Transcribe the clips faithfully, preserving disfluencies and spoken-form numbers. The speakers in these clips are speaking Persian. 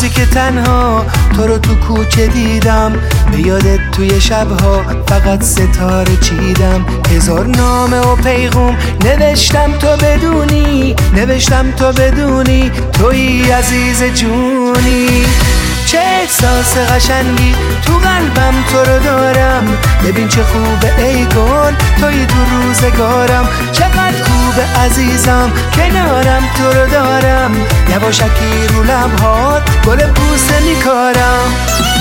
روزی که تنها تو رو تو کوچه دیدم، به یادت توی شبها فقط ستاره چیدم. هزار نامه و پیغام نوشتم تو بدونی، نوشتم تو بدونی توی عزیز جونی. چه احساس قشنگی تو قلبم تو رو دارم، ببین چه خوبه ای گل توی تو روزگارم. چقدر خوبه عزیزم کنارم تو رو دارم، یواشکی رو لبهات گل بوسه میکارم.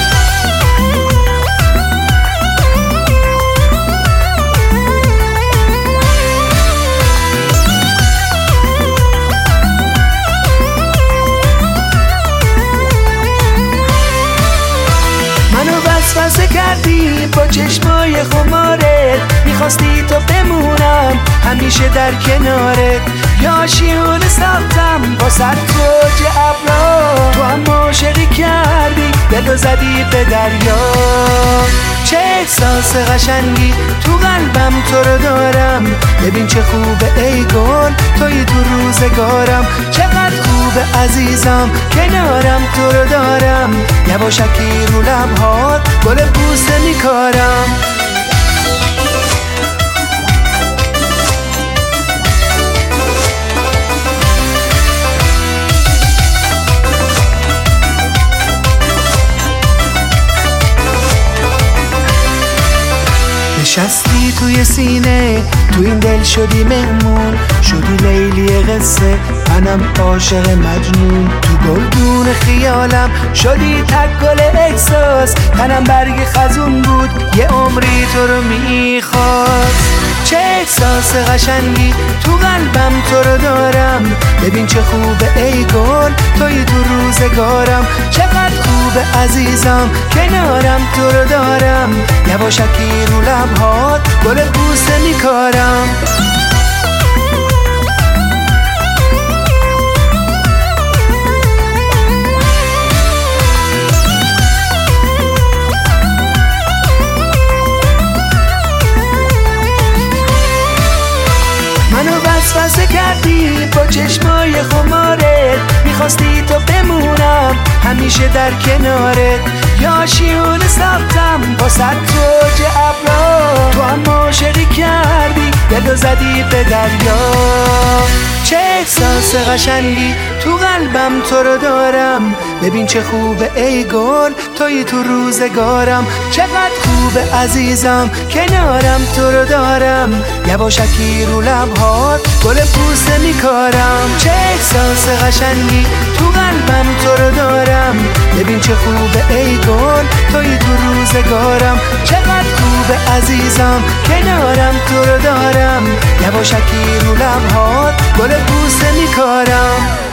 وسوسه کردی با چشمای خمارت، میخواستی تو بمونم همیشه در کنارت. یا شیون ساختم با سر توج ابرا، تو هم عاشقی کردی دلو زدی به دریا. چه احساس قشنگی تو قلبم تو رو دارم، ببین چه خوبه ای گل توی تو روزگارم. چقدر خوبه عزیزم کنارم تو رو دارم، یواشکی رو لبهات گل بوسه میکارم. نشستی توی سینه، تو این دل شدی مهمون، شدی لیلی قصه منم عاشق مجنون. تو گلدون خیالم شدی تک گل احساس، تنم برگ خزون بود یه عمری تو رو میخواست. چه احساس قشنگی تو قلبم تو رو دارم، ببین چه خوبه ای گل توی تو روزگارم. چقدر خوبه عزیزم کنارم تو رو دارم، یواشکی رو لبهات گل بوسه میکارم. منو وسوسه کردی با چشمای خمارت، میخواستی تو بمونم همیشه در کنارت. یا شیون ساختم با سر توج ابرا، تو هم عاشقی کردی دلو زدی به دریا. چه احساس قشنگی تو قلبم تو رو دارم، ببین چه خوبه ای گل توی تو روزگارم. چقدر خوبه عزیزم کنارم تو رو دارم، یواشکی رو لبهات گل بوسه میکارم. چه احساس قشنگی تو قلبم تو رو دارم، ببین چه خوبه ای گل توی تو روزگارم. چقدر خوبه عزیزم کنارم تو رو دارم، یواشکی رو لبهات گل بوسه میکارم.